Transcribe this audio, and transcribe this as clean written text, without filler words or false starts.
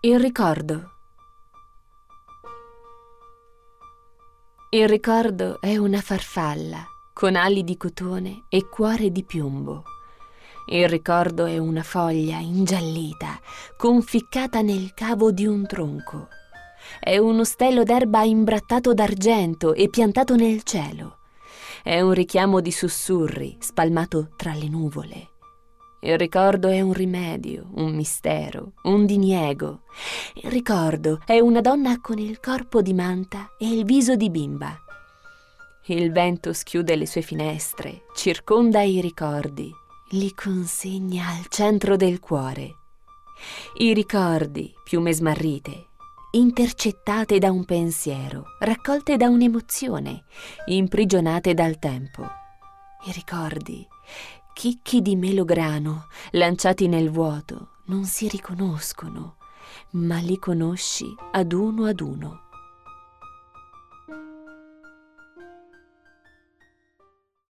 Il ricordo. Il ricordo è una farfalla con ali di cotone e cuore di piombo. Il ricordo è una foglia ingiallita, conficcata nel cavo di un tronco. È uno stelo d'erba imbrattato d'argento e piantato nel cielo. È un richiamo di sussurri spalmato tra le nuvole. Il ricordo è un rimedio, un mistero, un diniego. Il ricordo è una donna con il corpo di manta e il viso di bimba. Il vento schiude le sue finestre, circonda i ricordi, li consegna al centro del cuore. I ricordi, piume smarrite, intercettate da un pensiero, raccolte da un'emozione, imprigionate dal tempo. I ricordi, chicchi di melograno, lanciati nel vuoto, non si riconoscono, ma li conosci ad uno ad uno.